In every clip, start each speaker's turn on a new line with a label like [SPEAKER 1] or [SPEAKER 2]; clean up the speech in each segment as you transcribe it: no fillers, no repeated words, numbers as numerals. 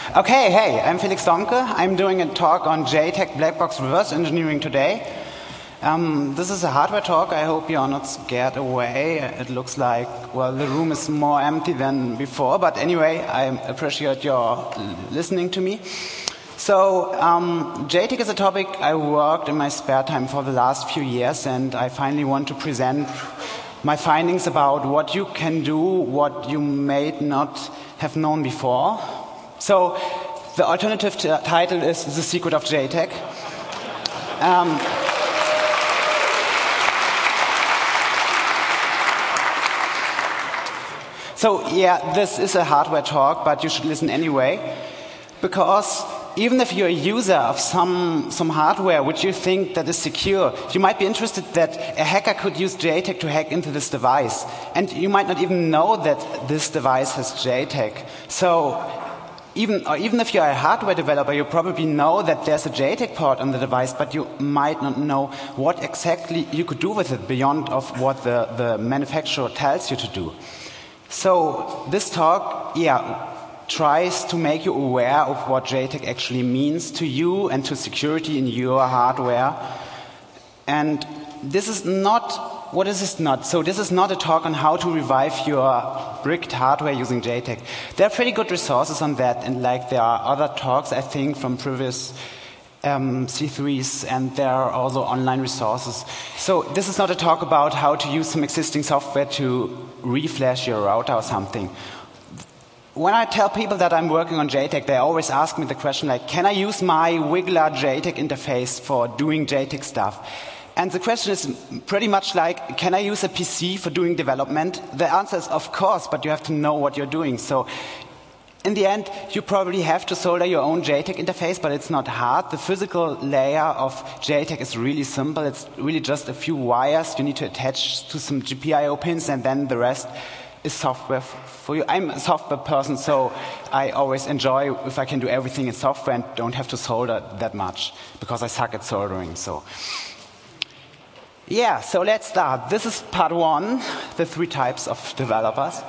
[SPEAKER 1] Okay, hey, I'm Felix Donke. I'm doing a talk on JTAG Black Box Reverse Engineering today. This is a hardware talk. I hope you're not scared away. It looks like, well, the room is more empty than before. But anyway, I appreciate your listening to me. So, JTAG is a topic I worked in my spare time for the last few years, and I finally want to present my findings about what you can do, what you may not have known before. So, the alternative title is The Secret of JTAG. So, yeah, this is a hardware talk, but you should listen anyway, because even if you're a user of some hardware which you think that is secure, you might be interested that a hacker could use JTAG to hack into this device. And you might not even know that this device has JTAG. So even if you're a hardware developer, you probably know that there's a JTAG port on the device, but you might not know what exactly you could do with it beyond of what the manufacturer tells you to do. So this talk, tries to make you aware of what JTAG actually means to you and to security in your hardware. And this is not, what is this not? So this is not a talk on how to revive your bricked hardware using JTAG. There are pretty good resources on that, and like there are other talks, I think, from previous C3s, and there are also online resources. So this is not a talk about how to use some existing software to reflash your router or something. When I tell people that I'm working on JTAG, they always ask me the question like, can I use my Wiggler JTAG interface for doing JTAG stuff? And the question is pretty much like, can I use a PC for doing development? The answer is of course, but you have to know what you're doing. So in the end, you probably have to solder your own JTAG interface, but it's not hard. The physical layer of JTAG is really simple. It's really just a few wires you need to attach to some GPIO pins, and then the rest is software for you. I'm a software person, so I always enjoy if I can do everything in software and don't have to solder that much, because I suck at soldering. So yeah, so let's start. This is part one, the 3 types of developers.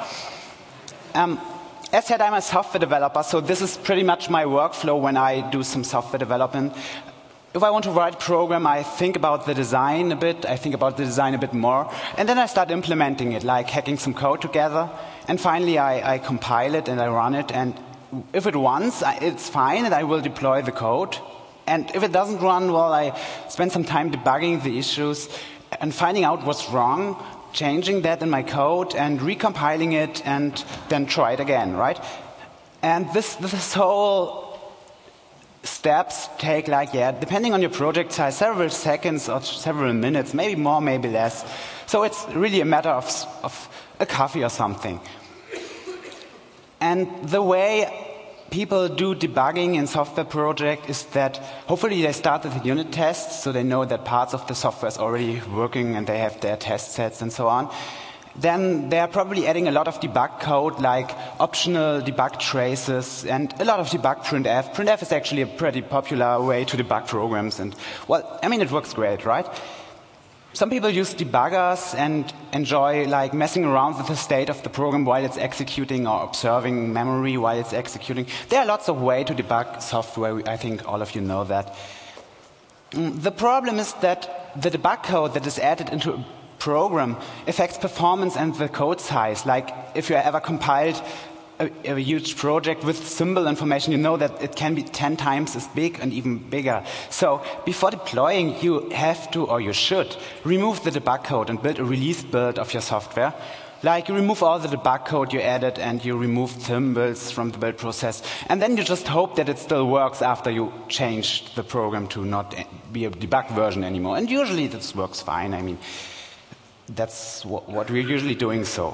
[SPEAKER 1] As said, I'm a software developer, so this is pretty much my workflow when I do some software development. If I want to write a program, I think about the design a bit, I think about the design a bit more, and then I start implementing it, like hacking some code together, and finally I compile it and I run it, and if it runs, it's fine, and I will deploy the code. And if it doesn't run, well, I spend some time debugging the issues and finding out what's wrong, changing that in my code and recompiling it, and then try it again, right? And this whole steps take like, depending on your project size, several seconds or several minutes, maybe more, maybe less. So it's really a matter of a coffee or something. And the way people do debugging in software project is that hopefully they start with unit tests, so they know that parts of the software is already working and they have their test sets and so on. Then they're probably adding a lot of debug code, like optional debug traces and a lot of debug printf. Printf is actually a pretty popular way to debug programs, and well, I mean, it works great, right? Some people use debuggers and enjoy like messing around with the state of the program while it's executing, or observing memory while it's executing. There are lots of ways to debug software. I think all of you know that. The problem is that the debug code that is added into a program affects performance and the code size. Like if you ever compiled a huge project with symbol information, you know that it can be 10 times as big and even bigger. So before deploying, you have to, or you should, remove the debug code and build a release build of your software. Like you remove all the debug code you added and you remove symbols from the build process. And then you just hope that it still works after you changed the program to not be a debug version anymore. And usually this works fine. I mean, that's what we're usually doing so.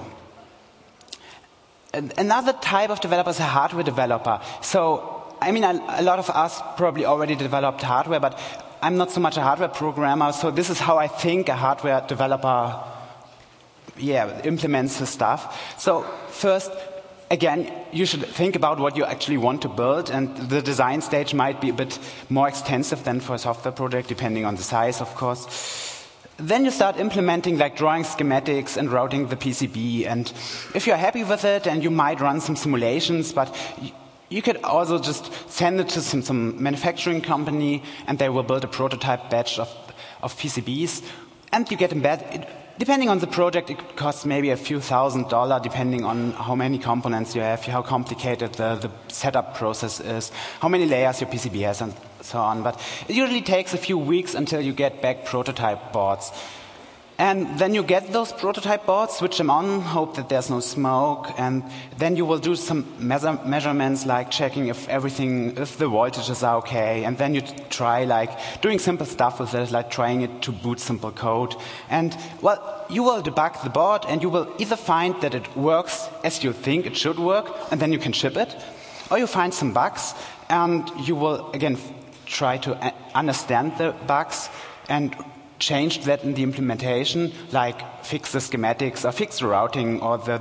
[SPEAKER 1] Another type of developer is a hardware developer. So, I mean, a lot of us probably already developed hardware, but I'm not so much a hardware programmer, so this is how I think a hardware developer implements the stuff. So, first, again, you should think about what you actually want to build, and the design stage might be a bit more extensive than for a software project, depending on the size, of course. Then you start implementing, like drawing schematics and routing the PCB. And if you're happy with it, and you might run some simulations, but you could also just send it to some manufacturing company, and they will build a prototype batch of PCBs, and you get embedded. Depending on the project, it costs maybe a few $1,000s, depending on how many components you have, how complicated the setup process is, how many layers your PCB has, and so on. But it usually takes a few weeks until you get back prototype boards. And then you get those prototype boards, switch them on, hope that there's no smoke, and then you will do some measurements, like checking if the voltages are okay, and then you try like doing simple stuff with it, like trying it to boot simple code. And well, you will debug the board, and you will either find that it works as you think it should work, and then you can ship it, or you find some bugs, and you will again try to understand the bugs and change that in the implementation, like fix the schematics or fix the routing or the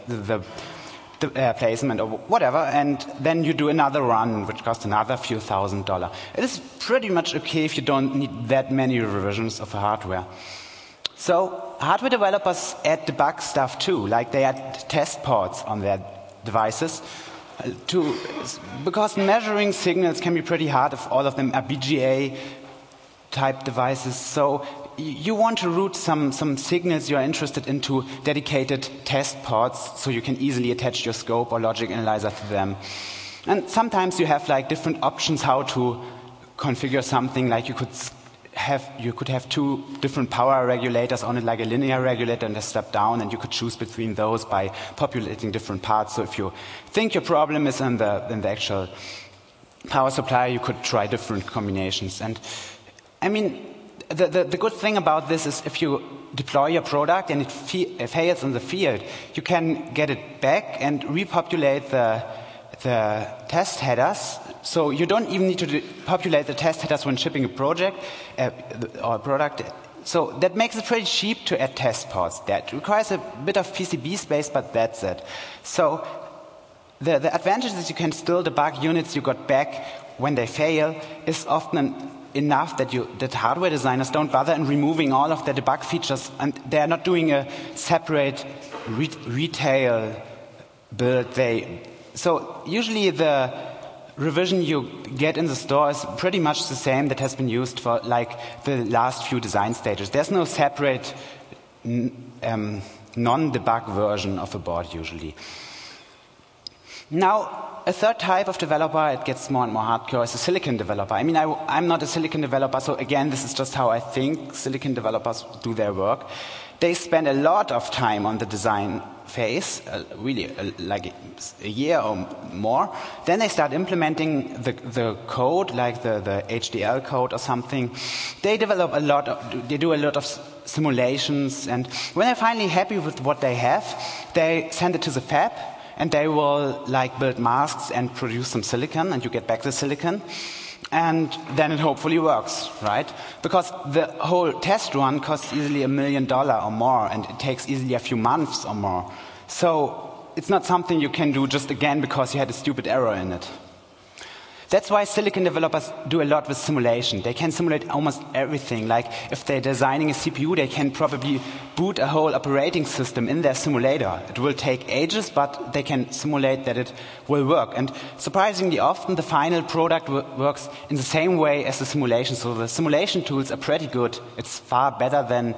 [SPEAKER 1] placement or whatever, and then you do another run, which costs another few $1,000s. It is pretty much okay if you don't need that many revisions of the hardware. So hardware developers add debug stuff too, like they add test ports on their devices, because measuring signals can be pretty hard if all of them are BGA type devices. So you want to route some signals you're interested into dedicated test ports, so you can easily attach your scope or logic analyzer to them. And sometimes you have like different options how to configure something. Like you could have two different power regulators on it, like a linear regulator and a step down, and you could choose between those by populating different parts. So if you think your problem is in the actual power supply, you could try different combinations. And I mean, the good thing about this is if you deploy your product and it fails in the field, you can get it back and repopulate the test headers. So you don't even need to populate the test headers when shipping a project or a product. So that makes it pretty cheap to add test ports. That requires a bit of PCB space, but that's it. So the advantage is you can still debug units you got back when they fail is often enough that hardware designers don't bother in removing all of the debug features, and they are not doing a separate retail build. So usually the revision you get in the store is pretty much the same that has been used for like the last few design stages. There's no separate non-debug version of a board usually. Now, a third type of developer, it gets more and more hardcore, is a silicon developer. I mean, I'm not a silicon developer, so again, this is just how I think silicon developers do their work. They spend a lot of time on the design phase, really like a year or more. Then they start implementing the code, like the HDL code or something. They do a lot of simulations, and when they're finally happy with what they have, they send it to the fab, and they will like build masks and produce some silicon, and you get back the silicon, and then it hopefully works, right? Because the whole test run costs easily $1 million or more, and it takes easily a few months or more. So it's not something you can do just again because you had a stupid error in it. That's why silicon developers do a lot with simulation. They can simulate almost everything. Like if they're designing a CPU, they can probably boot a whole operating system in their simulator. It will take ages, but they can simulate that it will work. And surprisingly often, the final product works in the same way as the simulation. So the simulation tools are pretty good. It's far better than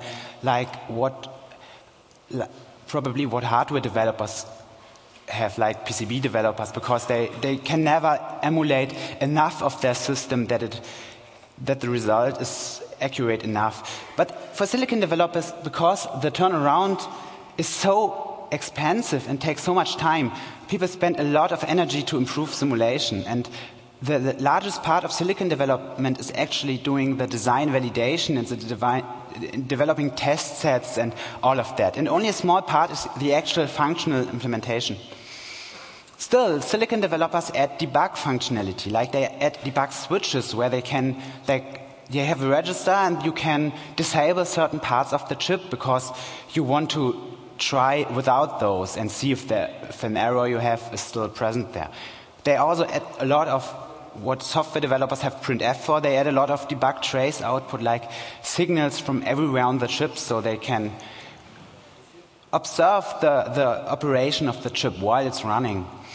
[SPEAKER 1] probably what hardware developers have, like PCB developers, because they can never emulate enough of their system that the result is accurate enough. But for silicon developers, because the turnaround is so expensive and takes so much time, people spend a lot of energy to improve simulation. And the largest part of silicon development is actually doing the design validation and developing test sets and all of that. And only a small part is the actual functional implementation. Still, silicon developers add debug functionality, like they add debug switches where they have a register and you can disable certain parts of the chip because you want to try without those and see if an error you have is still present there. They also add a lot of what software developers have printf for. They add a lot of debug trace output, like signals from everywhere on the chip, so they can observe the operation of the chip while it's running.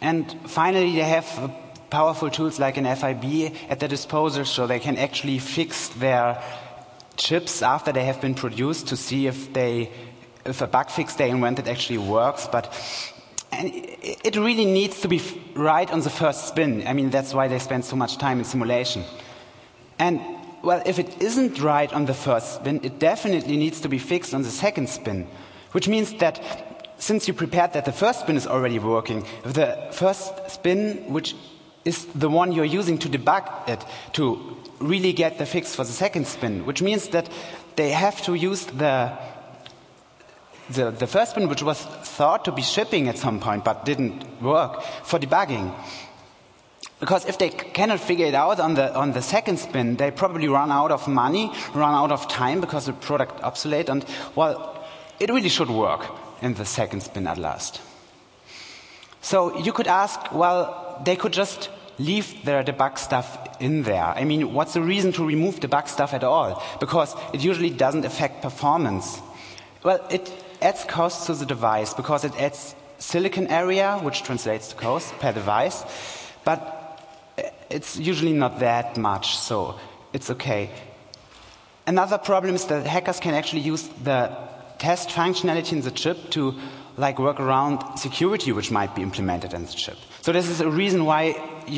[SPEAKER 1] And finally, they have powerful tools like an FIB at their disposal, so they can actually fix their chips after they have been produced to see if a bug fix they invented actually works. And it really needs to be right on the first spin. I mean, that's why they spend so much time in simulation. And, well, if it isn't right on the first spin, it definitely needs to be fixed on the second spin, which means that since you prepared that the first spin is already working, the first spin, which is the one you're using to debug it, to really get the fix for the second spin, which means that they have to use the first spin, which was thought to be shipping at some point but didn't work, for debugging. Because if they cannot figure it out on the second spin, they probably run out of money, run out of time because the product is obsolete, and, well, it really should work in the second spin at last. So you could ask, well, they could just leave their debug stuff in there. I mean, what's the reason to remove debug stuff at all? Because it usually doesn't affect performance. Well, it adds cost to the device because it adds silicon area, which translates to cost per device, but it's usually not that much, so it's okay. Another problem is that hackers can actually use the test functionality in the chip to work around security which might be implemented in the chip. So this is a reason why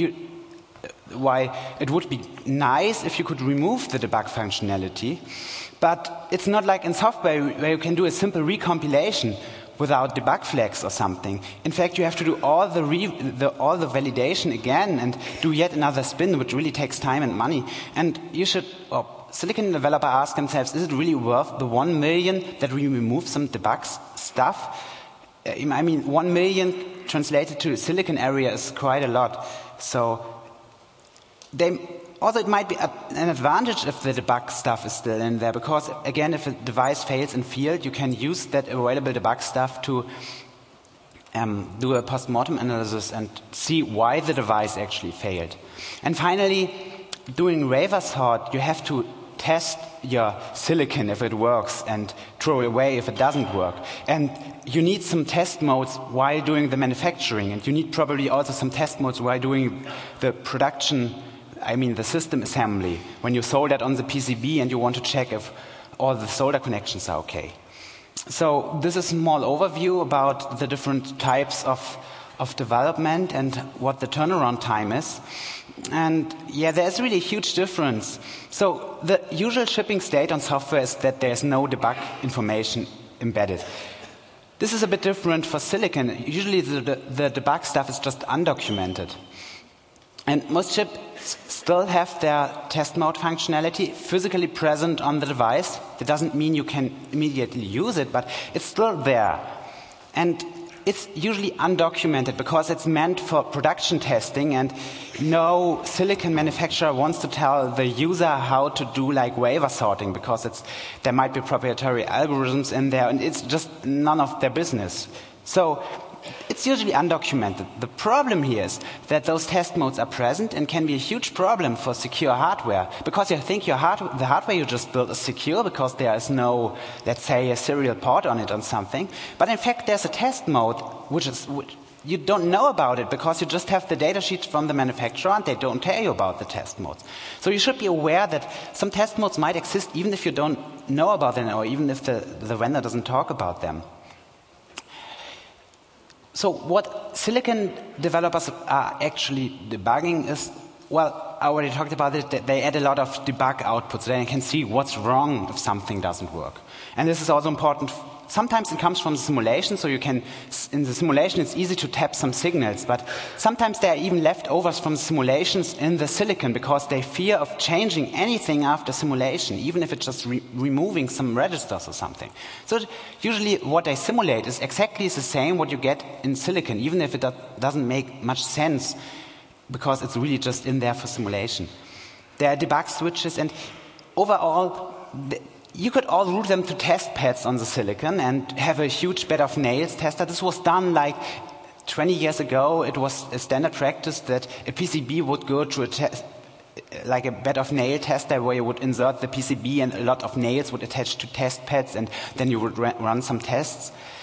[SPEAKER 1] it would be nice if you could remove the debug functionality, but it's not like in software where you can do a simple recompilation without debug flags or something. In fact, you have to do all the validation again and do yet another spin, which really takes time and money. And you should, silicon developer ask themselves, is it really worth the 1 million that we remove some debug stuff? I mean, 1 million translated to silicon area is quite a lot. So also it might be an advantage if the debug stuff is still in there, because again, if a device fails in field, you can use that available debug stuff to do a post-mortem analysis and see why the device actually failed. And finally, doing reverse sort, you have to test your silicon if it works and throw it away if it doesn't work. And you need some test modes while doing the manufacturing, and you need probably also some test modes while doing the production, I mean the system assembly, when you solder it on the PCB and you want to check if all the solder connections are okay. So this is a small overview about the different types of development and what the turnaround time is. And yeah, there's really a huge difference. So the usual shipping state on software is that there's no debug information embedded. This is a bit different for silicon. Usually the debug stuff is just undocumented. And most chips still have their test mode functionality physically present on the device. That doesn't mean you can immediately use it, but it's still there. And it's usually undocumented because it's meant for production testing, and no silicon manufacturer wants to tell the user how to do wafer sorting, because there might be proprietary algorithms in there, and it's just none of their business. So it's usually undocumented. The problem here is that those test modes are present and can be a huge problem for secure hardware, because you think the hardware you just built is secure because there is no, let's say, a serial port on it or something. But in fact, there's a test mode which you don't know about it because you just have the data sheets from the manufacturer and they don't tell you about the test modes. So you should be aware that some test modes might exist even if you don't know about them, or even if the vendor doesn't talk about them. So what silicon developers are actually debugging is, well, I already talked about it, that they add a lot of debug outputs so they can see what's wrong if something doesn't work. And this is also important. Sometimes it comes from the simulation, so you can, in the simulation it's easy to tap some signals, but sometimes there are even leftovers from the simulations in the silicon because they fear of changing anything after simulation, even if it's just removing some registers or something. So usually what they simulate is exactly the same what you get in silicon, even if it doesn't make much sense because it's really just in there for simulation. There are debug switches, and overall you could all route them to test pads on the silicon and have a huge bed of nails tester. This was done 20 years ago. It was a standard practice that a PCB would go to a bed of nail tester where you would insert the PCB and a lot of nails would attach to test pads, and then you would run some tests.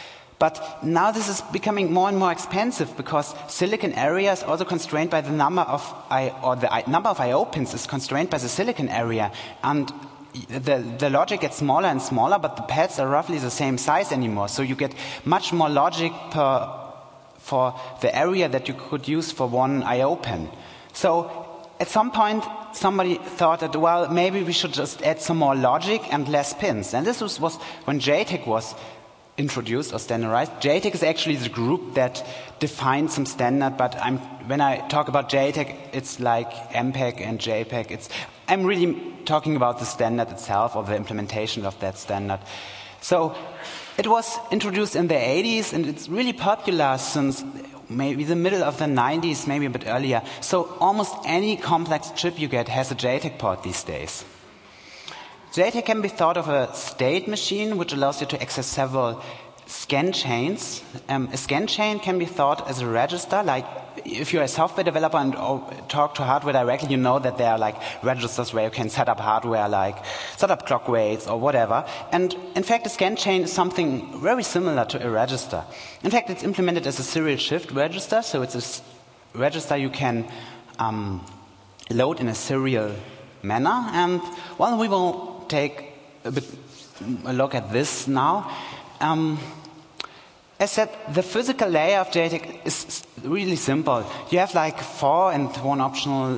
[SPEAKER 1] But now this is becoming more and more expensive because silicon area is also constrained by the number of number of I/O pins is constrained by the silicon area, and the logic gets smaller and smaller, but the pads are roughly the same size anymore. So you get much more logic for the area that you could use for one I/O pin. So at some point, somebody thought that, well, maybe we should just add some more logic and less pins. And this was when JTAG was introduced or standardized. JTAG is actually the group that defined some standard, but when I talk about JTAG, it's like MPEG and JPEG. I'm really talking about the standard itself or the implementation of that standard. So it was introduced in the 80s, and it's really popular since maybe the middle of the 90s, maybe a bit earlier. So almost any complex chip you get has a JTAG port these days. JTAG can be thought of a state machine, which allows you to access several scan chains. A scan chain can be thought as a register. Like if you're a software developer and talk to hardware directly, you know that there are like registers where you can set up hardware, like set up clock weights or whatever. And in fact, a scan chain is something very similar to a register. In fact, it's implemented as a serial shift register, so it's a register you can load in a serial manner. And well, we will take a look at this now. As said, the physical layer of JTAG is really simple. You have like 4 and 1 optional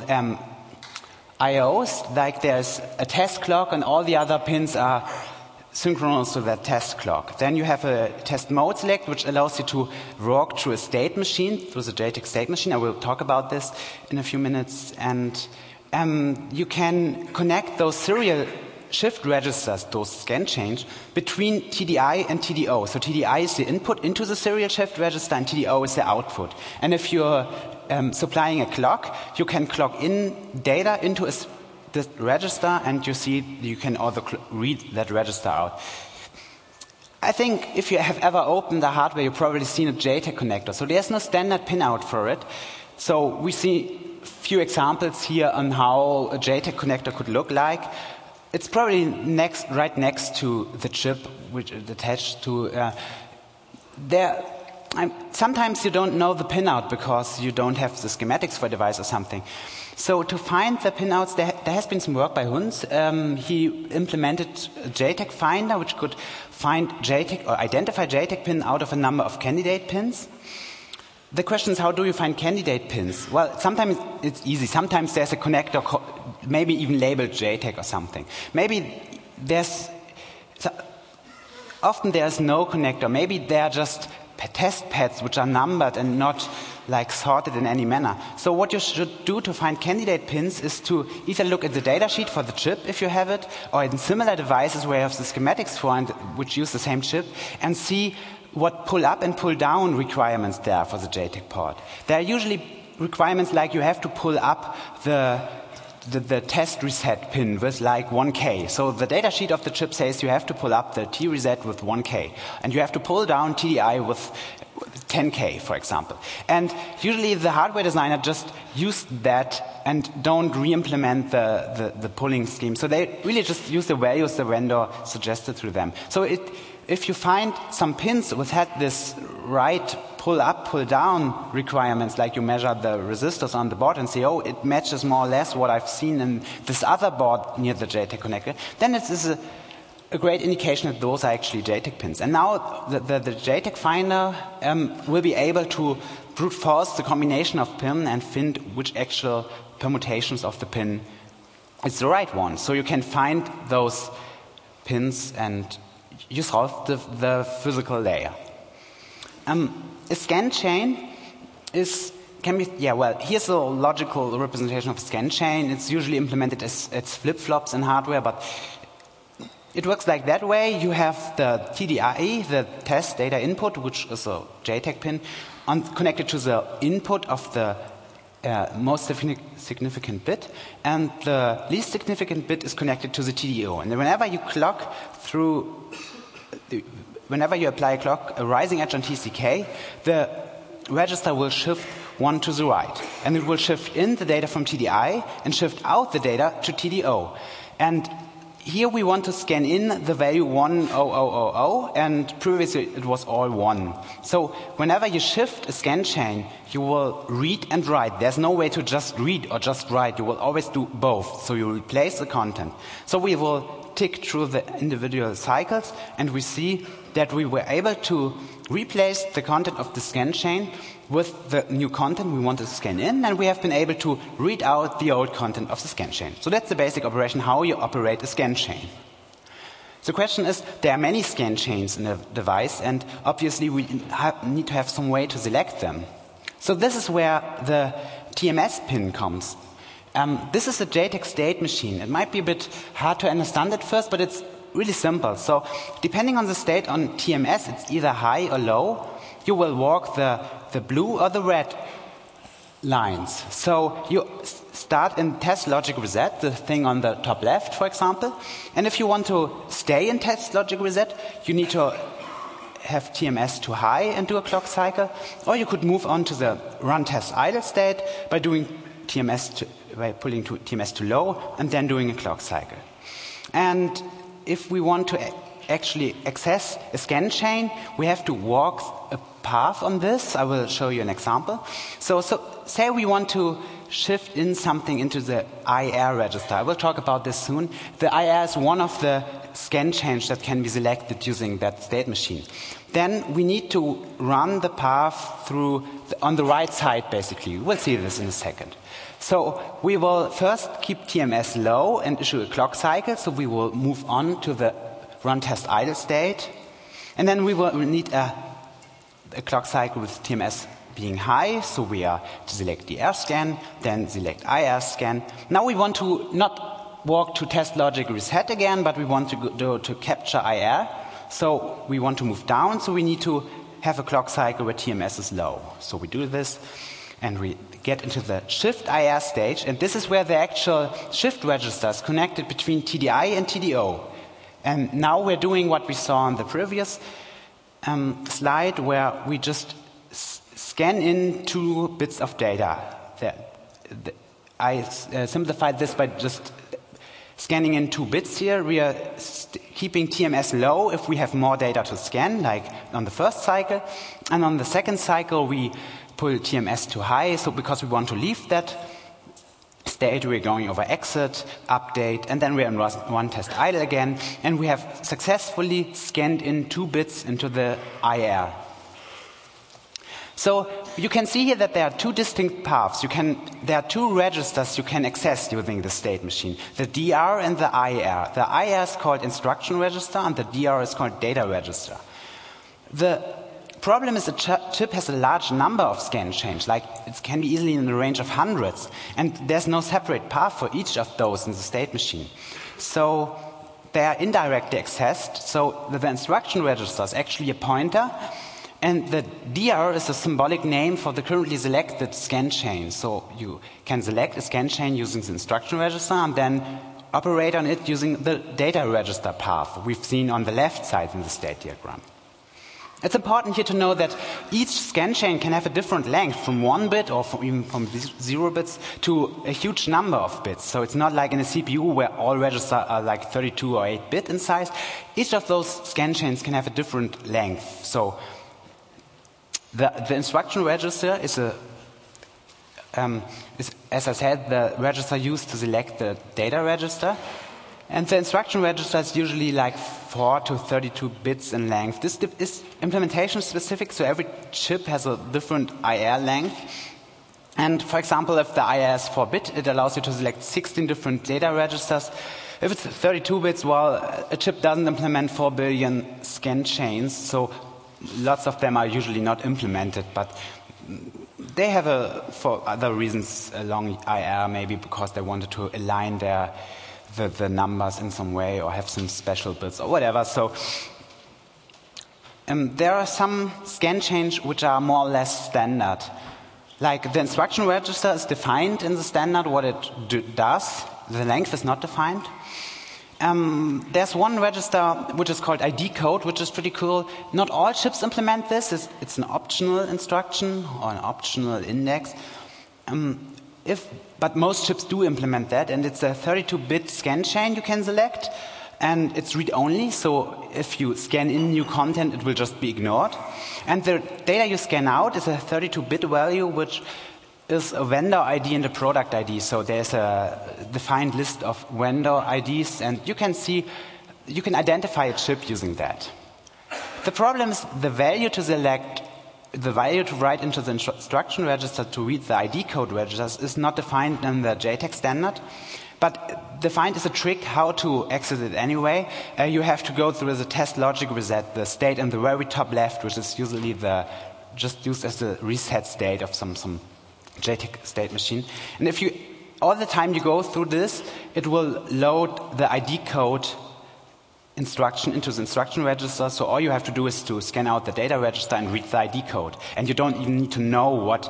[SPEAKER 1] I/Os. Like there's a test clock, and all the other pins are synchronous to that test clock. Then you have a test mode select, which allows you to walk through a state machine, through the JTAG state machine. I will talk about this in a few minutes. And you can connect those serial shift registers, those scan chains, between TDI and TDO. So TDI is the input into the serial shift register, and TDO is the output. And if you're supplying a clock, you can clock in data into this register, and you can also read that register out. I think if you have ever opened the hardware, you've probably seen a JTAG connector. So there's no standard pin out for it. So we see a few examples here on how a JTAG connector could look like. It's probably right next to the chip, which is attached to there. Sometimes you don't know the pinouts because you don't have the schematics for a device or something. So to find the pinouts, there has been some work by Hunz. He implemented a JTAG finder, which could find JTAG or identify JTAG pin out of a number of candidate pins. The question is, how do you find candidate pins? Well, sometimes it's easy. Sometimes there's a connector, maybe even labeled JTAG or something. Often there's no connector. Maybe they're just test pads which are numbered and not like sorted in any manner. So what you should do to find candidate pins is to either look at the datasheet for the chip if you have it, or in similar devices where you have the schematics for and which use the same chip, and see what pull up and pull down requirements there are for the JTAG port. There are usually requirements like you have to pull up the test reset pin with like 1K. So the datasheet of the chip says you have to pull up the T reset with 1K. And you have to pull down TDI with 10K, for example. And usually the hardware designer just used that and don't re-implement the pulling scheme. So they really just use the values the vendor suggested to them. So if you find some pins which had this right pull up, pull down requirements, like you measure the resistors on the board and say, oh, it matches more or less what I've seen in this other board near the JTAG connector, then it is a great indication that those are actually JTAG pins. And now the JTAG finder will be able to brute force the combination of pin and find which actual permutations of the pin is the right one. So you can find those pins and you solve the physical layer. A scan chain here's a logical representation of a scan chain. It's usually implemented as flip-flops in hardware, but it works like that way. You have the TDI, the test data input, which is a JTAG pin, connected to the input of the most significant bit, and the least significant bit is connected to the TDO. And whenever you whenever you apply a rising edge on TCK, the register will shift one to the right. And it will shift in the data from TDI and shift out the data to TDO. And here we want to scan in the value 10000, and previously it was all 1. So whenever you shift a scan chain, you will read and write. There's no way to just read or just write. You will always do both. So you replace the content. So we will tick through the individual cycles, and we see that we were able to replace the content of the scan chain with the new content we want to scan in, and we have been able to read out the old content of the scan chain. So that's the basic operation, how you operate a scan chain. The question is, there are many scan chains in a device, and obviously we need to have some way to select them. So this is where the TMS pin comes. This is a JTAG state machine. It might be a bit hard to understand at first, but it's really simple. So depending on the state on TMS, it's either high or low. You will walk the blue or the red lines. So you start in test logic reset, the thing on the top left, for example. And if you want to stay in test logic reset, you need to have TMS to high and do a clock cycle. Or you could move on to the run test idle state by doing by pulling TMS to low and then doing a clock cycle. And if we want to actually access a scan chain, we have to walk a path on this. I will show you an example. So say we want to shift in something into the IR register. I will talk about this soon. The IR is one of the scan chains that can be selected using that state machine. Then we need to run the path through on the right side, basically. We'll see this in a second. So we will first keep TMS low and issue a clock cycle. So we will move on to the run test idle state. And then we will need a clock cycle with TMS being high. So we are to select DR scan, then select IR scan. Now we want to not walk to test logic reset again, but we want to go to capture IR. So we want to move down. So we need to have a clock cycle where TMS is low. So we do this. And we get into the shift IR stage, and this is where the actual shift register is connected between TDI and TDO. And now we're doing what we saw on the previous slide, where we just scan in 2 bits of data. I simplified this by just scanning in 2 bits here. We are keeping TMS low if we have more data to scan, like on the first cycle. And on the second cycle, we pull TMS to high, so because we want to leave that state, we're going over exit, update, and then we're in run test idle again, and we have successfully scanned in 2 bits into the IR. So you can see here that there are 2 distinct paths. There are 2 registers you can access using the state machine, the DR and the IR. The IR is called instruction register, and the DR is called data register. The problem is the chip has a large number of scan chains, like it can be easily in the range of hundreds, and there's no separate path for each of those in the state machine. So they are indirectly accessed. So the instruction register is actually a pointer, and the DR is a symbolic name for the currently selected scan chain. So you can select a scan chain using the instruction register and then operate on it using the data register path we've seen on the left side in the state diagram. It's important here to know that each scan chain can have a different length, from 1 bit or even from 0 bits to a huge number of bits. So it's not like in a CPU where all registers are like 32 or 8 bit in size. Each of those scan chains can have a different length. So the instruction register is as I said, the register used to select the data register. And the instruction register is usually like 4 to 32 bits in length. This is implementation specific, so every chip has a different IR length. And for example, if the IR is 4-bit, it allows you to select 16 different data registers. If it's 32 bits, well, a chip doesn't implement 4 billion scan chains, so lots of them are usually not implemented, but they have for other reasons a long IR, maybe because they wanted to align the numbers in some way or have some special bits or whatever. So there are some scan chains which are more or less standard. Like the instruction register is defined in the standard what it does. The length is not defined. There's one register which is called ID code, which is pretty cool. Not all chips implement this. It's an optional instruction or an optional index. But most chips do implement that, and it's a 32-bit scan chain you can select. and it's read-only, so if you scan in new content, it will just be ignored. And the data you scan out is a 32-bit value, which is a vendor ID and a product ID. So there's a defined list of vendor IDs, and you can identify a chip using that. The problem is the value to select, the value to write into the instruction register to read the ID code registers is not defined in the JTAG standard. But defined is a trick how to access it anyway. You have to go through the test logic reset, the state in the very top left, which is usually just used as the reset state of some JTAG state machine. And if you, all the time you go through this, it will load the ID code instruction into the instruction register. So all you have to do is to scan out the data register and read the ID code. And you don't even need to know what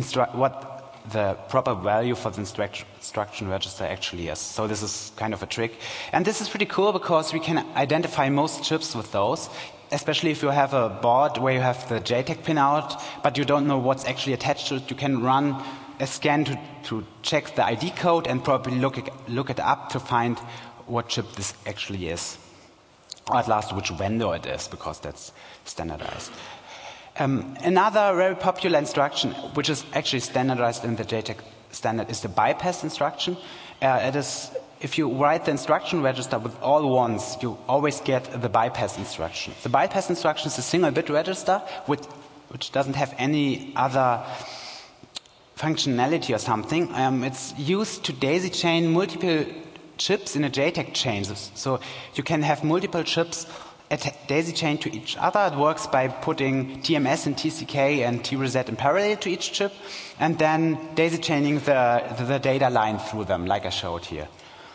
[SPEAKER 1] the proper value for the instruction register actually is. So this is kind of a trick. And this is pretty cool because we can identify most chips with those, especially if you have a board where you have the JTAG pin out, but you don't know what's actually attached to it. You can run a scan to check the ID code and probably look it up to find what chip this actually is. Or at last, which vendor it is, because that's standardized. Another very popular instruction, which is actually standardized in the JTAG standard, is the bypass instruction. It is, if you write the instruction register with all ones, you always get the bypass instruction. The bypass instruction is a single bit register which doesn't have any other functionality or something. It's used to daisy chain multiple chips in a JTAG chain. So you can have multiple chips daisy chain to each other. It works by putting TMS and TCK and TReset in parallel to each chip, and then daisy chaining the data line through them, like I showed here.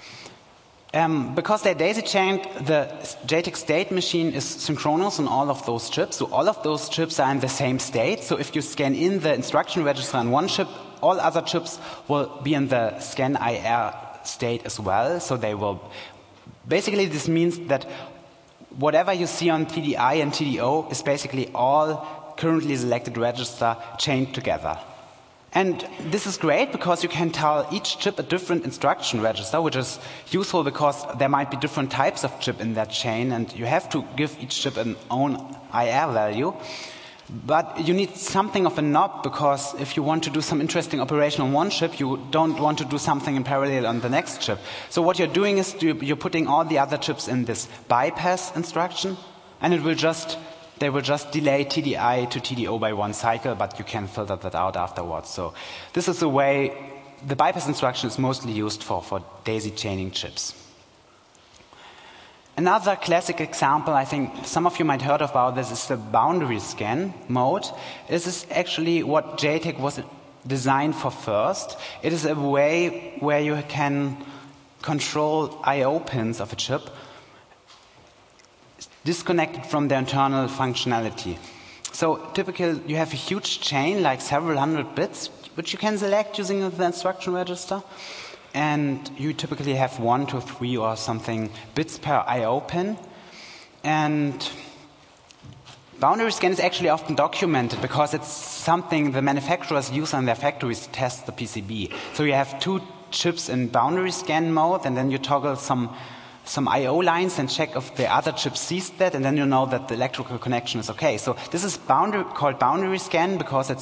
[SPEAKER 1] Because they're daisy chained, the JTAG state machine is synchronous on all of those chips. So all of those chips are in the same state. So if you scan in the instruction register on one chip, all other chips will be in the scan IR state as well. So they will, basically this means that whatever you see on TDI and TDO is basically all currently selected register chained together. And this is great because you can tell each chip a different instruction register, which is useful because there might be different types of chip in that chain, and you have to give each chip an own IR value. But you need something of a knob, because if you want to do some interesting operation on one chip, you don't want to do something in parallel on the next chip. So what you're doing is you're putting all the other chips in this bypass instruction, and they will just delay TDI to TDO by one cycle, but you can filter that out afterwards. So this is the way the bypass instruction is mostly used for daisy chaining chips. Another classic example, I think some of you might have heard about this, is the boundary scan mode. This is actually what JTAG was designed for first. It is a way where you can control I/O pins of a chip disconnected from their internal functionality. So typically you have a huge chain, like several hundred bits, which you can select using the instruction register. And you typically have 1 to 3 or something bits per I/O pin. And boundary scan is actually often documented because it's something the manufacturers use on their factories to test the PCB. So you have 2 chips in boundary scan mode, and then you toggle some I/O lines and check if the other chip sees that, and then you know that the electrical connection is okay. So this is called boundary scan because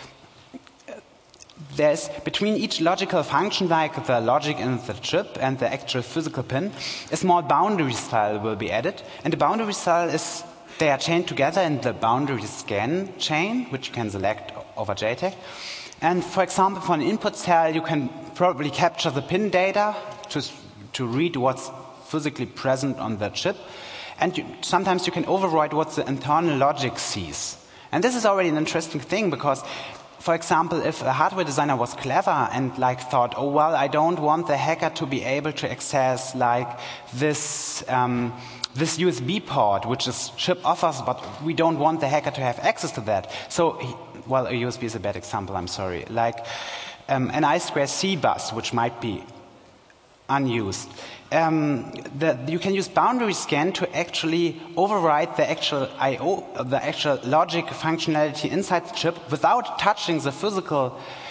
[SPEAKER 1] there's between each logical function, like the logic in the chip and the actual physical pin, a small boundary cell will be added. And the boundary cell they are chained together in the boundary scan chain, which you can select over JTAG. And for example, for an input cell, you can probably capture the pin data to read what's physically present on the chip. And sometimes you can override what the internal logic sees. And this is already an interesting thing because, for example, if a hardware designer was clever and thought, oh well, I don't want the hacker to be able to access this USB port, which this chip offers, but we don't want the hacker to have access to that. So, well, a USB is a bad example, I'm sorry. Like an I2C bus, which might be unused. You can use boundary scan to actually override the actual I/O, the actual logic functionality inside the chip without touching the physical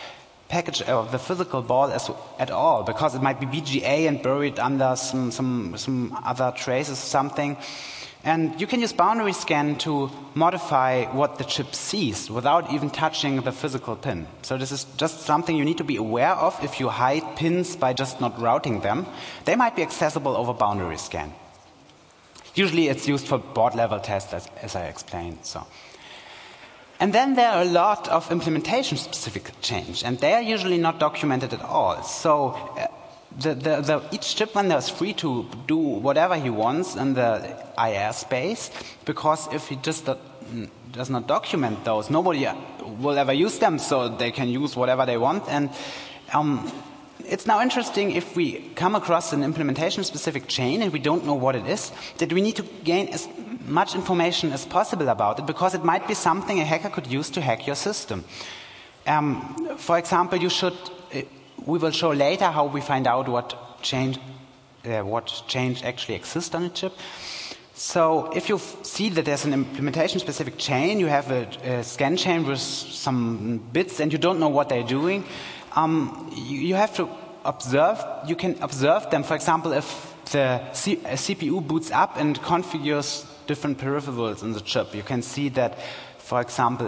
[SPEAKER 1] package of the physical ball at all, because it might be BGA and buried under some other traces or something. And you can use boundary scan to modify what the chip sees without even touching the physical pin. So this is just something you need to be aware of if you hide pins by just not routing them. They might be accessible over boundary scan. Usually it's used for board level tests, as I explained. So. And then there are a lot of implementation specific change, and they are usually not documented at all. So each chip vendor is free to do whatever he wants in the IR space, because if he just does not document those, nobody will ever use them, so they can use whatever they want. And it's now interesting, if we come across an implementation-specific chain and we don't know what it is, that we need to gain as much information as possible about it, because it might be something a hacker could use to hack your system. For example, we will show later how we find out what change actually exists on a chip. So if you see that there's an implementation-specific chain, you have a scan chain with some bits and you don't know what they're doing, you have to observe. You can observe them. For example, if the CPU boots up and configures different peripherals in the chip, you can see that, for example,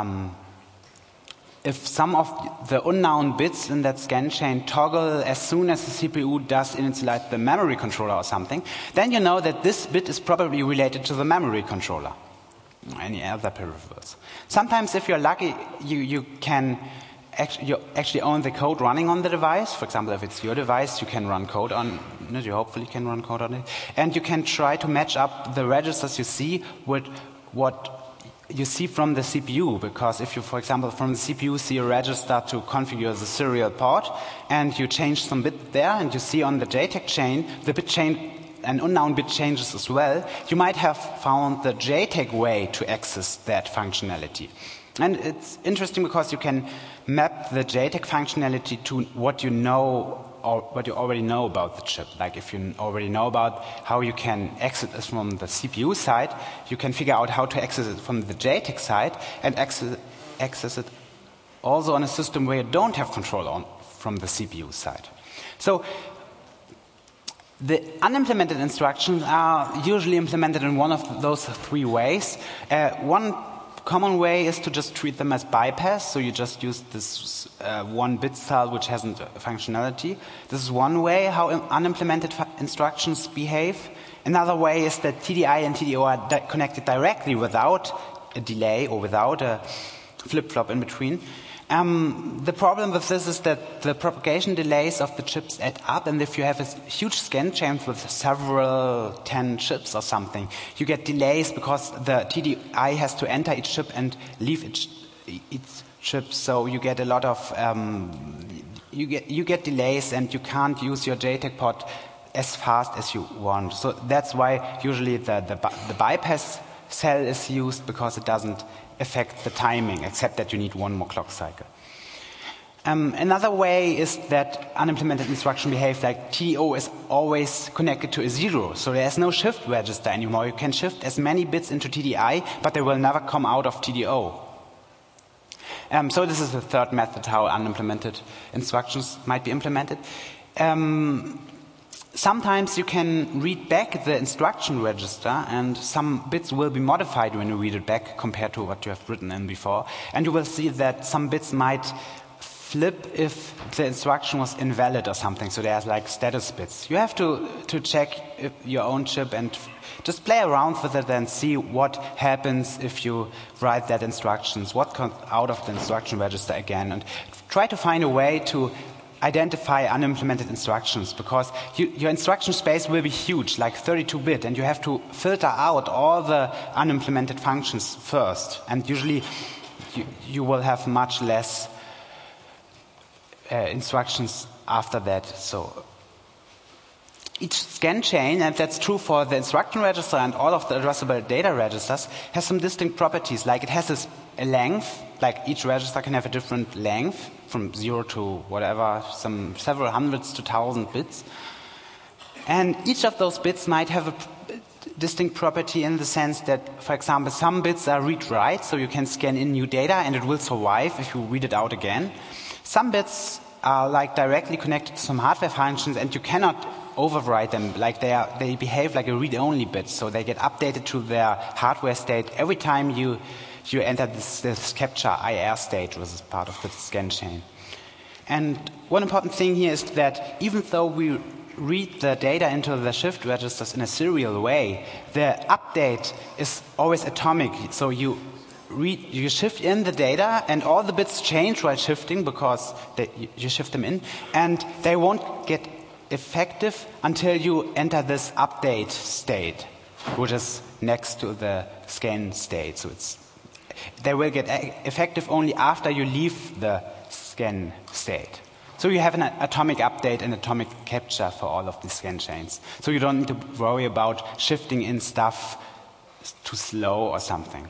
[SPEAKER 1] if some of the unknown bits in that scan chain toggle as soon as the CPU does initialize the memory controller or something, then you know that this bit is probably related to the memory controller or any other peripherals. Sometimes, if you're lucky, you actually own the code running on the device. For example, if it's your device, you can run code on it. You hopefully can run code on it. And you can try to match up the registers you see with what you see from the CPU, because if you, for example, from the CPU see a register to configure the serial port, and you change some bit there, and you see on the JTAG chain, the bit chain, an unknown bit changes as well, you might have found the JTAG way to access that functionality. And it's interesting because you can map the JTAG functionality to what you know or what you already know about the chip. Like if you already know about how you can access it from the CPU side, you can figure out how to access it from the JTAG side and access it also on a system where you don't have control from the CPU side. So the unimplemented instructions are usually implemented in one of those three ways. One common way is to just treat them as bypass, so you just use this one bit cell which hasn't functionality. This is one way how unimplemented instructions behave. Another way is that TDI and TDO are connected directly without a delay or without a flip-flop in between. The problem with this is that the propagation delays of the chips add up, and if you have a huge scan chain with several 10 chips or something, you get delays because the TDI has to enter each chip and leave each chip, so you get a lot of you get delays, and you can't use your JTAG port as fast as you want. So that's why usually the bypass cell is used, because it doesn't affect the timing, except that you need one more clock cycle. Another way is that unimplemented instruction behaves like TDO is always connected to a 0, so there's no shift register anymore. You can shift as many bits into TDI, but they will never come out of TDO. So this is the third method how unimplemented instructions might be implemented. Sometimes you can read back the instruction register, and some bits will be modified when you read it back compared to what you have written in before. And you will see that some bits might flip if the instruction was invalid or something. So there's like status bits. You have to check your own chip and just play around with it and see what happens if you write that instructions, what comes out of the instruction register again, and try to find a way to identify unimplemented instructions, because your instruction space will be huge, like 32-bit, and you have to filter out all the unimplemented functions first. And usually you will have much less instructions after that. So each scan chain, and that's true for the instruction register and all of the addressable data registers, has some distinct properties. Like it has a length, like each register can have a different length, from 0 to whatever, some several hundreds to 1,000 bits. And each of those bits might have a distinct property in the sense that, for example, some bits are read-write, so you can scan in new data and it will survive if you read it out again. Some bits are like directly connected to some hardware functions, and you cannot overwrite them. Like they behave like a read-only bit, so they get updated to their hardware state every time you enter this capture IR state, which is part of the scan chain. And one important thing here is that even though we read the data into the shift registers in a serial way, the update is always atomic. So you shift in the data, and all the bits change while shifting because you shift them in, and they won't get effective until you enter this update state, which is next to the scan state. So they will get effective only after you leave the scan state. So you have an atomic update and atomic capture for all of these scan chains. So you don't need to worry about shifting in stuff too slow or something.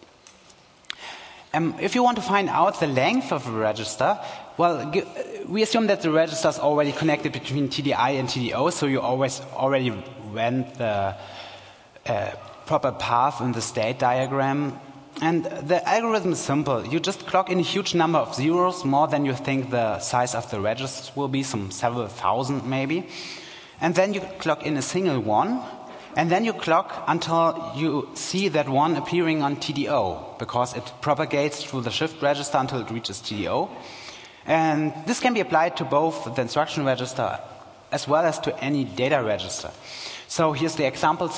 [SPEAKER 1] If you want to find out the length of a register, well, we assume that the register is already connected between TDI and TDO, so you already went the proper path in the state diagram. And the algorithm is simple. You just clock in a huge number of zeros, more than you think the size of the registers will be, some several thousand maybe. And then you clock in a single one, and then you clock until you see that one appearing on TDO, because it propagates through the shift register until it reaches TDO. And this can be applied to both the instruction register as well as to any data register. So here's the example.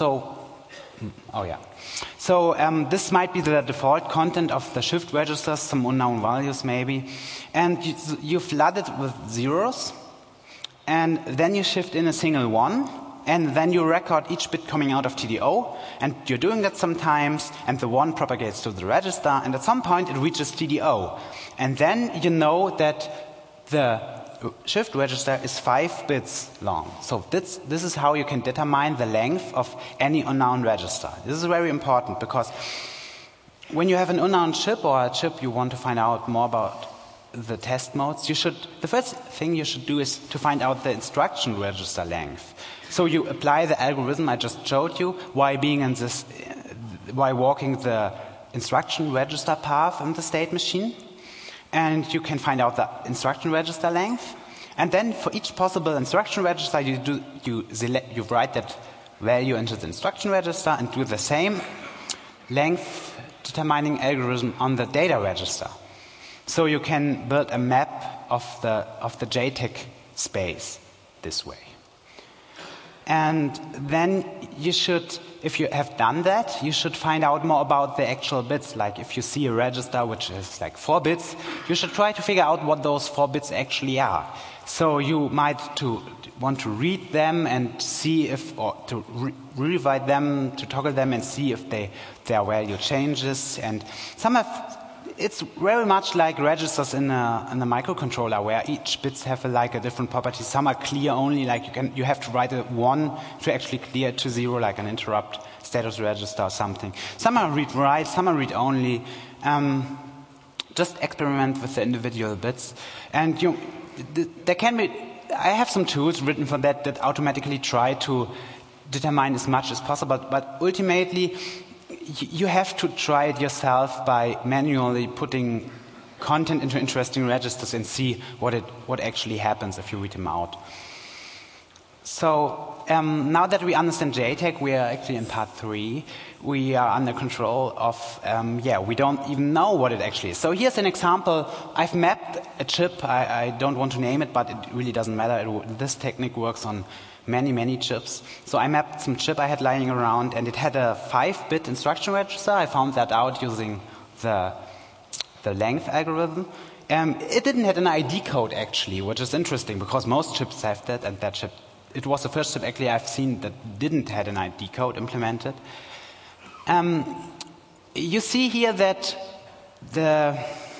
[SPEAKER 1] So this might be the default content of the shift registers, some unknown values maybe. And you flood it with zeros, and then you shift in a single one, and then you record each bit coming out of TDO, and you're doing that sometimes, and the one propagates to the register, and at some point it reaches TDO. And then you know that the shift register is 5 bits long. So this is how you can determine the length of any unknown register. This is very important, because when you have an unknown chip or a chip you want to find out more about the test modes, the first thing you should do is to find out the instruction register length. So you apply the algorithm I just showed you while walking the instruction register path in the state machine. And you can find out the instruction register length. And then for each possible instruction register, you write that value into the instruction register and do the same length determining algorithm on the data register. So you can build a map of the JTAG space this way. And then you should, if you have done that, you should find out more about the actual bits. Like if you see a register which is like 4 bits, you should try to figure out what those 4 bits actually are. So you might want to read them and see if, or to rewrite them, to toggle them and see if their value changes. And it's very much like registers in a microcontroller, where each bits have a different property. Some are clear only, like you have to write a 1 to actually clear it to 0, like an interrupt status register or something. Some are read-write, some are read-only. Just experiment with the individual bits. And I have some tools written for that automatically try to determine as much as possible, but ultimately you have to try it yourself by manually putting content into interesting registers and see what actually happens if you read them out. So now that we understand JTAG, we are actually in part 3. We are under control of, we don't even know what it actually is. So here's an example. I've mapped a chip. I don't want to name it, but it really doesn't matter. This technique works on many, many chips. So I mapped some chip I had lying around, and it had a 5-bit instruction register. I found that out using the length algorithm. It didn't have an ID code, actually, which is interesting, because most chips have that, and that chip, it was the first chip actually I've seen that didn't have an ID code implemented. You see here that there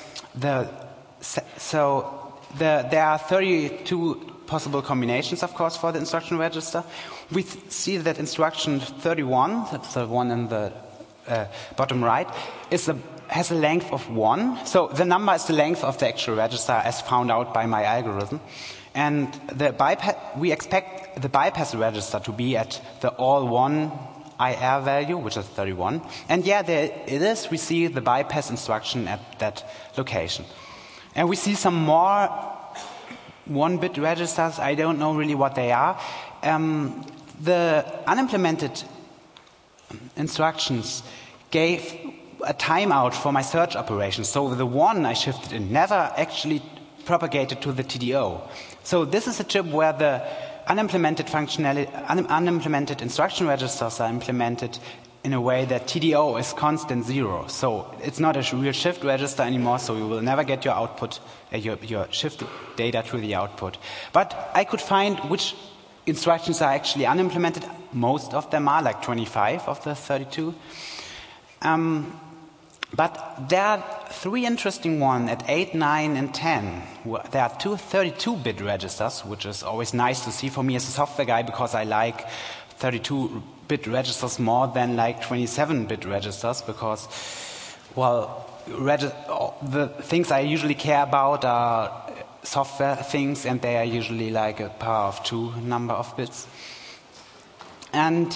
[SPEAKER 1] are 32 possible combinations, of course, for the instruction register. We see that instruction 31, that's the one in the bottom right, has a length of 1. So the number is the length of the actual register as found out by my algorithm. And we expect the bypass register to be at the all 1 IR value, which is 31. And yeah, there it is. We see the bypass instruction at that location. And we see some more 1-bit registers. I don't know really what they are. The unimplemented instructions gave a timeout for my search operation. So the 1 I shifted in never actually propagated to the TDO. So this is a chip where the unimplemented instruction registers are implemented in a way that TDO is constant 0. So it's not a real shift register anymore, so you will never get your output, your shifted data to the output. But I could find which instructions are actually unimplemented. Most of them are, like 25 of the 32. But there are 3 interesting ones at 8, 9, and 10. There are 2 32-bit registers, which is always nice to see for me as a software guy, because I like 32-bit registers more than like 27-bit registers, because, well, the things I usually care about are software things, and they are usually like a power of 2 number of bits. And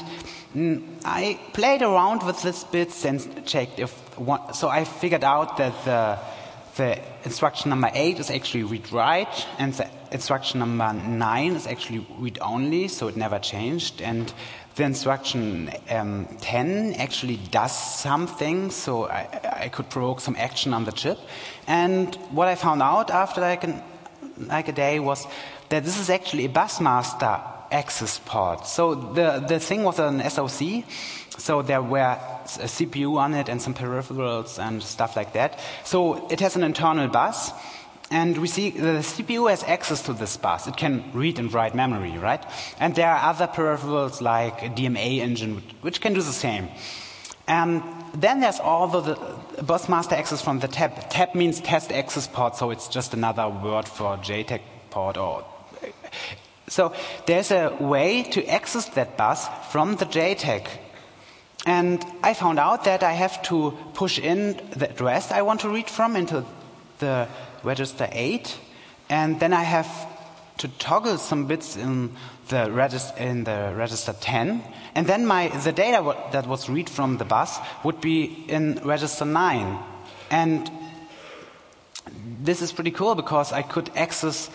[SPEAKER 1] I played around with these bits and checked if so I figured out that the instruction number 8 is actually read-write, and the instruction number 9 is actually read-only, so it never changed. And the instruction 10 actually does something, so I could provoke some action on the chip. And what I found out after like a day was that this is actually a busmaster access port. So the thing was an SoC, so there were a CPU on it and some peripherals and stuff like that. So it has an internal bus, and we see the CPU has access to this bus. It can read and write memory, right? And there are other peripherals like a DMA engine which can do the same. And then there's all the busmaster access from the TAP. TAP means test access port, so it's just another word for JTAG port. So there's a way to access that bus from the JTAG. And I found out that I have to push in the address I want to read from into the register 8, and then I have to toggle some bits in the register 10, and then the data that was read from the bus would be in register 9. And this is pretty cool because I could access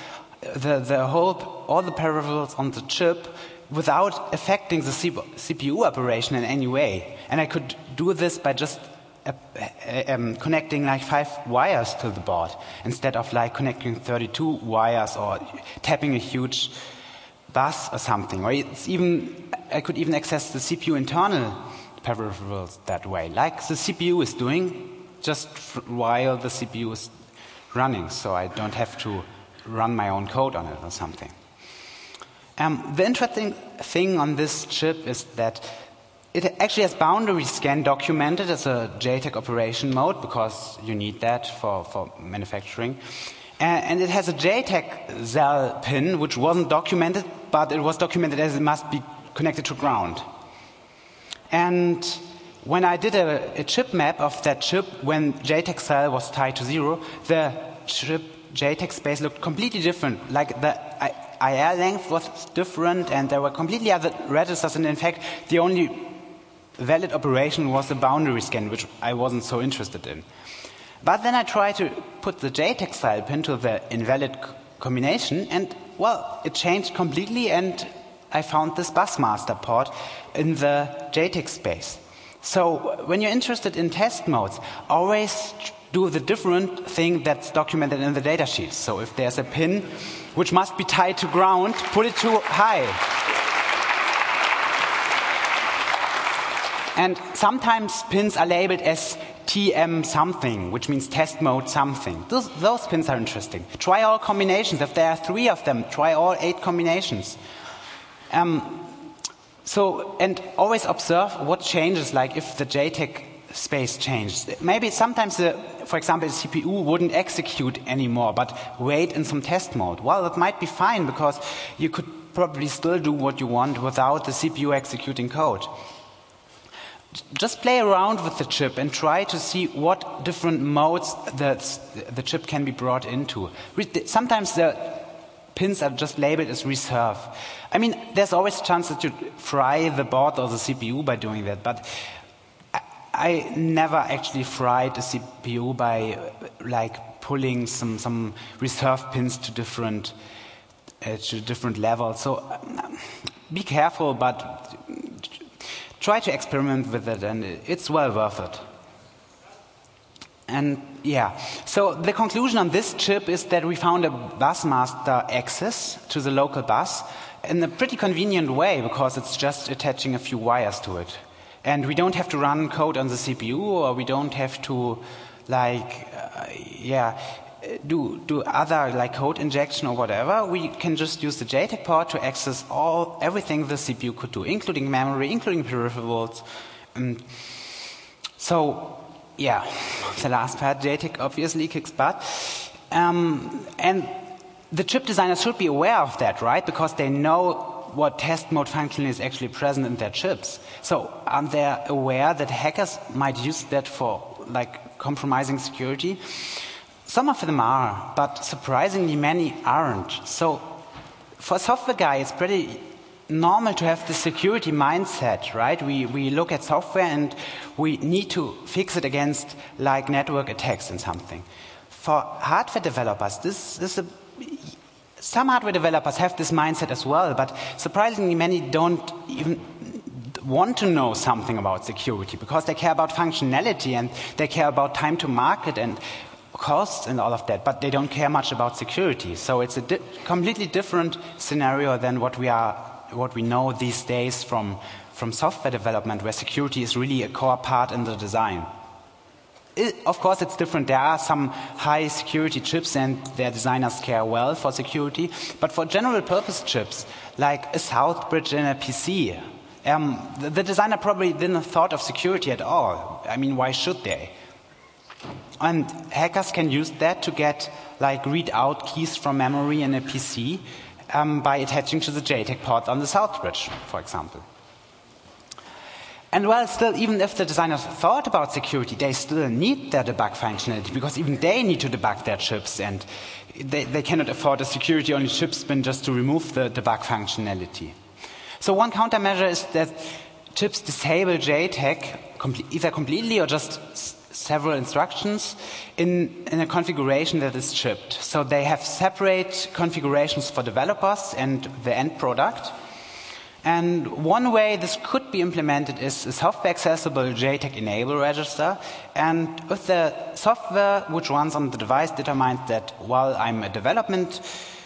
[SPEAKER 1] all the peripherals on the chip without affecting the CPU operation in any way. And I could do this by just connecting like 5 wires to the board instead of like connecting 32 wires or tapping a huge bus or something. Or I could even access the CPU internal peripherals that way, like the CPU is doing, just while the CPU is running, so I don't have to run my own code on it or something. The interesting thing on this chip is that it actually has boundary scan documented as a JTAG operation mode, because you need that for manufacturing. And it has a JTAG ZEL pin, which wasn't documented, but it was documented as it must be connected to ground. And when I did a chip map of that chip, when JTAG ZEL was tied to 0, the chip JTAG space looked completely different. Like the IR length was different, and there were completely other registers, and in fact the only valid operation was the boundary scan, which I wasn't so interested in. But then I tried to put the JTAG style pin to the invalid combination, and well, it changed completely, and I found this busmaster port in the JTAG space. So when you're interested in test modes, always do the different thing that's documented in the datasheet. So if there's a pin which must be tied to ground, put it too high. And sometimes pins are labeled as TM something, which means test mode something. Those pins are interesting. Try all combinations. If there are 3 of them, try all 8 combinations. And always observe what changes, like if the JTAG space changes. Maybe sometimes, for example, the CPU wouldn't execute anymore, but wait in some test mode. Well, that might be fine, because you could probably still do what you want without the CPU executing code. Just play around with the chip and try to see what different modes the chip can be brought into. Sometimes the pins are just labeled as reserve. I mean, there's always a chance that you fry the board or the CPU by doing that, but I never actually fried a CPU by pulling some reserve pins to different levels. So be careful, but try to experiment with it, and it's well worth it. And yeah, so the conclusion on this chip is that we found a busmaster access to the local bus in a pretty convenient way, because it's just attaching a few wires to it. And we don't have to run code on the CPU, or we don't have to do other code injection or whatever. We can just use the JTAG port to access everything the CPU could do, including memory, including peripherals. So yeah, the last part, JTAG obviously kicks butt. And the chip designers should be aware of that, right? Because they know what test mode function is actually present in their chips. So aren't they aware that hackers might use that for compromising security? Some of them are, but surprisingly many aren't. So for a software guy, it's pretty normal to have the security mindset, right? We look at software and we need to fix it against network attacks and something. For hardware developers, some hardware developers have this mindset as well, but surprisingly many don't even want to know something about security, because they care about functionality and they care about time to market and costs and all of that, but they don't care much about security. So it's a completely different scenario than what we know these days from software development, where security is really a core part in the design. Of course, it's different. There are some high security chips and their designers care well for security, but for general purpose chips, like a Southbridge in a PC, the designer probably didn't have thought of security at all. I mean, why should they? And hackers can use that to get read out keys from memory in a PC by attaching to the JTAG port on the Southbridge, for example. And well, still, even if the designers thought about security, they still need their debug functionality, because even they need to debug their chips, and they cannot afford a security-only chip spin just to remove the debug functionality. So one countermeasure is that chips disable JTAG either completely or just several instructions in a configuration that is chipped. So they have separate configurations for developers and the end product. And one way this could be implemented is a software-accessible JTAG enable register. And if the software which runs on the device determines that while I'm a development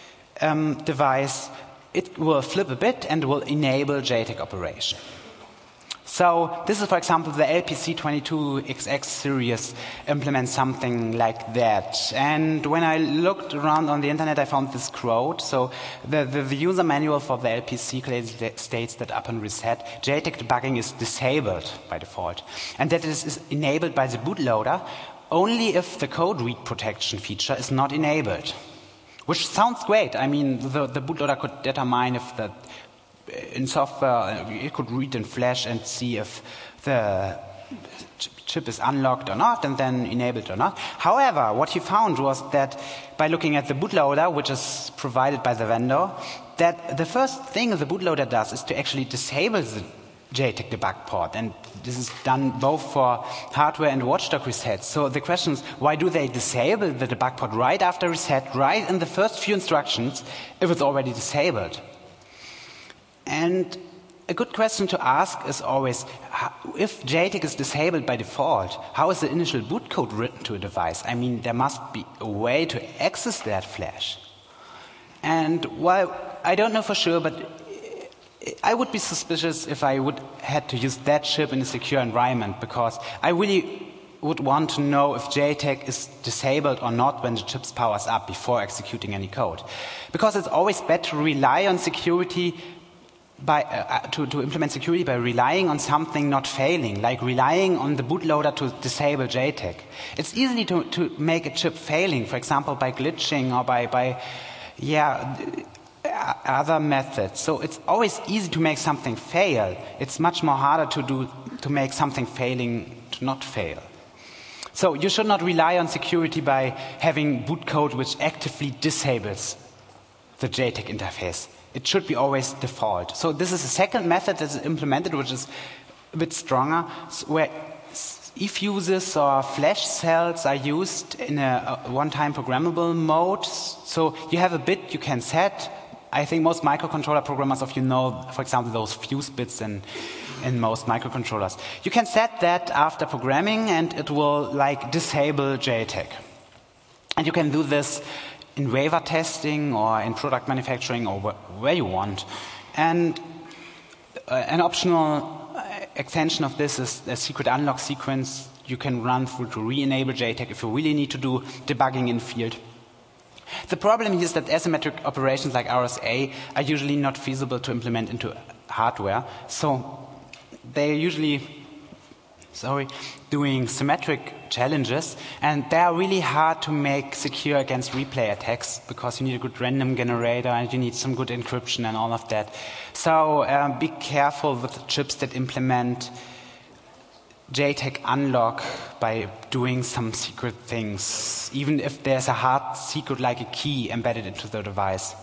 [SPEAKER 1] device, it will flip a bit and will enable JTAG operation. So this is, for example, the LPC22XX series implements something like that. And when I looked around on the internet, I found this quote. So the user manual for the LPC clearly states that upon reset, JTAG debugging is disabled by default. And that it is enabled by the bootloader only if the code read protection feature is not enabled. Which sounds great. I mean, the bootloader could determine if the in software, it could read in Flash and see if the chip is unlocked or not, and then enabled or not. However, what he found was that by looking at the bootloader, which is provided by the vendor, that the first thing the bootloader does is to actually disable the JTAG debug port. And this is done both for hardware and watchdog resets. So the question is, why do they disable the debug port right after reset, right in the first few instructions, if it's already disabled? And a good question to ask is always, if JTAG is disabled by default, how is the initial boot code written to a device? I mean, there must be a way to access that flash. And while I don't know for sure, but I would be suspicious if I would had to use that chip in a secure environment, because I really would want to know if JTAG is disabled or not when the chip powers up before executing any code. Because it's always better to rely on security to implement security by relying on something not failing, like relying on the bootloader to disable JTAG. It's easy to make a chip failing, for example, by glitching or by other methods. So it's always easy to make something fail. It's much more harder to make something failing to not fail. So you should not rely on security by having boot code which actively disables the JTAG interface. It should be always default. So this is a second method that is implemented, which is a bit stronger, where eFuses or flash cells are used in a one-time programmable mode. So you have a bit you can set. I think most microcontroller programmers of you know, for example, those fuse bits in most microcontrollers. You can set that after programming and it will like disable JTAG. And you can do this in waiver testing or in product manufacturing or where you want. And an optional extension of this is a secret unlock sequence you can run through to re-enable JTAG if you really need to do debugging in field. The problem here is that asymmetric operations like RSA are usually not feasible to implement into hardware. So they're usually doing symmetric challenges, and they are really hard to make secure against replay attacks because you need a good random generator and you need some good encryption and all of that. So be careful with chips that implement JTAG unlock by doing some secret things, even if there's a hard secret like a key embedded into the device.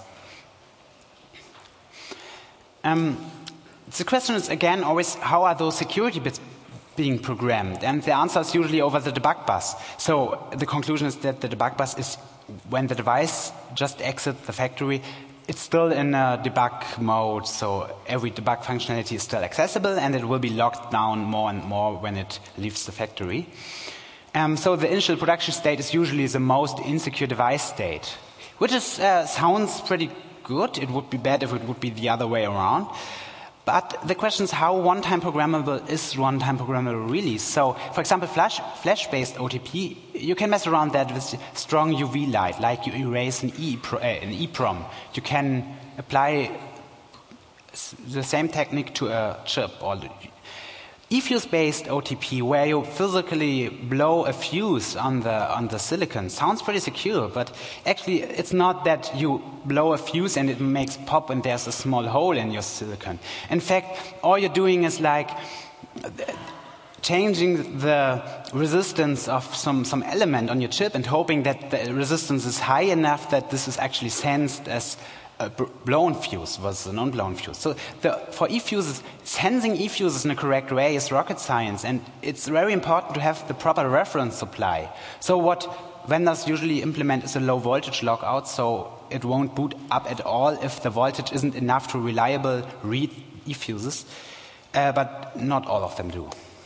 [SPEAKER 1] The question is again always, how are those security bits being programmed? And the answer is usually over the debug bus. So the conclusion is that the debug bus is when the device just exits the factory, it's still in a debug mode, so every debug functionality is still accessible and it will be locked down more and more when it leaves the factory. So the initial production state is usually the most insecure device state, which is, sounds pretty good. It would be bad if it would be the other way around. But the question is, how one-time programmable is one-time programmable really? So, for example, flash-based OTP, you can mess around that with strong UV light, like you erase an EEPROM. You can apply the same technique to a chip. Or eFuse-based OTP, where you physically blow a fuse on the silicon, sounds pretty secure, but actually it's not that you blow a fuse and it makes pop and there's a small hole in your silicon. In fact, all you're doing is like changing the resistance of some element on your chip and hoping that the resistance is high enough that this is actually sensed as a blown fuse versus a non-blown fuse. So for eFuses, sensing eFuses in a correct way is rocket science, and it's very important to have the proper reference supply. So what vendors usually implement is a low voltage lockout, so it won't boot up at all if the voltage isn't enough to reliably read eFuses, but not all of them do.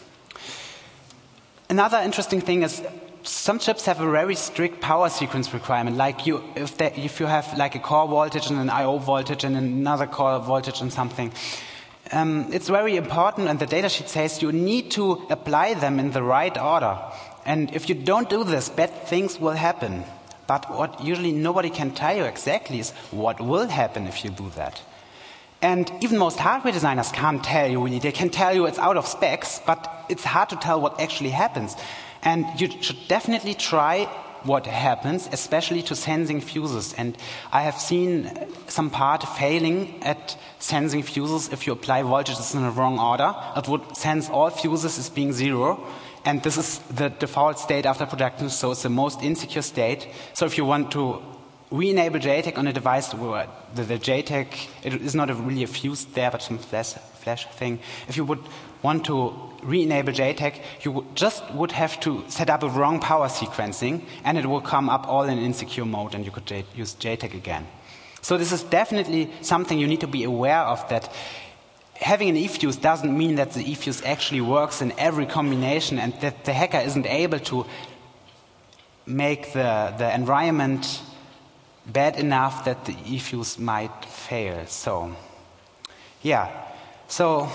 [SPEAKER 1] Another interesting thing is some chips have a very strict power sequence requirement. Like if you have like a core voltage and an I/O voltage and another core voltage and something, it's very important. And the datasheet says you need to apply them in the right order. And if you don't do this, bad things will happen. But what usually nobody can tell you exactly is what will happen if you do that. And even most hardware designers can't tell you really. They can tell you it's out of specs, but it's hard to tell what actually happens. And you should definitely try what happens, especially to sensing fuses. And I have seen some part failing at sensing fuses if you apply voltages in the wrong order. It would sense all fuses as being 0. And this is the default state after production, so it's the most insecure state. So if you want to re-enable JTAG on a device where the JTAG, it is not really a fuse there, but some flash thing. If you would want to re-enable JTAG, you would have to set up a wrong power sequencing, and it will come up all in insecure mode, and you could use JTAG again. So this is definitely something you need to be aware of, that having an eFuse doesn't mean that the eFuse actually works in every combination, and that the hacker isn't able to make the environment bad enough that the eFuse might fail. So, yeah. So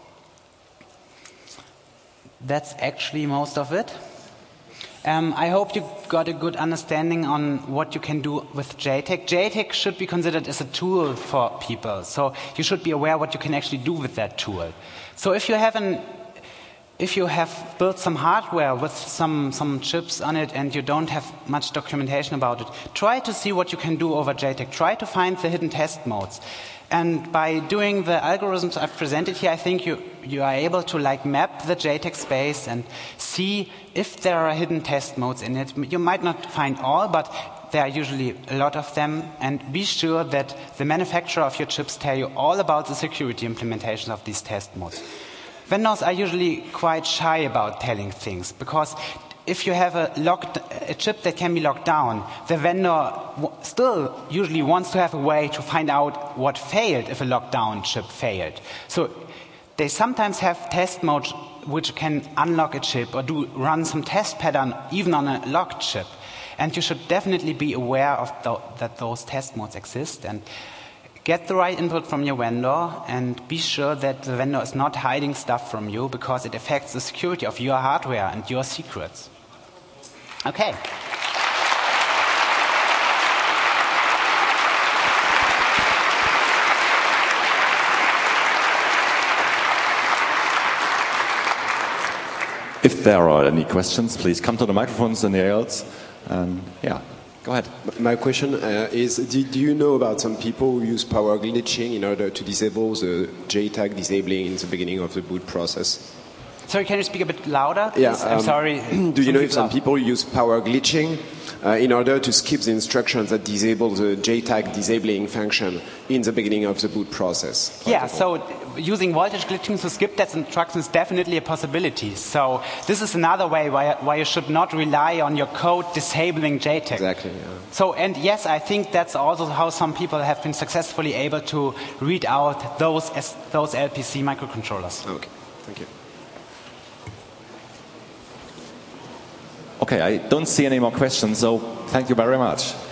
[SPEAKER 1] that's actually most of it. I hope you got a good understanding on what you can do with JTAG. JTAG should be considered as a tool for people, so you should be aware what you can actually do with that tool. So if you have built some hardware with some chips on it and you don't have much documentation about it, try to see what you can do over JTAG. Try to find the hidden test modes. And by doing the algorithms I've presented here, I think you are able to like map the JTAG space and see if there are hidden test modes in it. You might not find all, but there are usually a lot of them. And be sure that the manufacturer of your chips tell you all about the security implementations of these test modes. vendors are usually quite shy about telling things, because if you have a chip that can be locked down, the vendor still usually wants to have a way to find out what failed if a lockdown chip failed. So they sometimes have test modes which can unlock a chip or run some test pattern even on a locked chip. And you should definitely be aware of that those test modes exist, and get the right input from your vendor, and be sure that the vendor is not hiding stuff from you, because it affects the security of your hardware and your secrets. Okay.
[SPEAKER 2] If there are any questions, please come to the microphones and the else. Yeah, go ahead.
[SPEAKER 3] My question is, do you know about some people who use power glitching in order to disable the JTAG disabling in the beginning of the boot process?
[SPEAKER 1] Sorry, can you speak a bit louder?
[SPEAKER 3] Yeah,
[SPEAKER 1] I'm sorry.
[SPEAKER 3] Do you know if some people use power glitching in order to skip the instructions that disable the JTAG disabling function in the beginning of the boot process?
[SPEAKER 1] Yeah, so using voltage glitching to skip that instruction is definitely a possibility. So this is another way why you should not rely on your code disabling JTAG.
[SPEAKER 3] Exactly. Yeah.
[SPEAKER 1] So, and yes, I think that's also how some people have been successfully able to read out those LPC microcontrollers.
[SPEAKER 3] Okay, thank you.
[SPEAKER 2] Okay, I don't see any more questions, so thank you very much.